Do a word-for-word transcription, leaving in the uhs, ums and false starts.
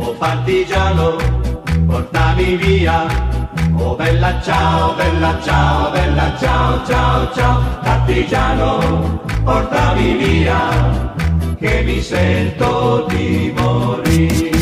Oh partigiano, portami via. Oh bella ciao, bella ciao, bella ciao, ciao, ciao. Partigiano, portami via, che mi sento di morire.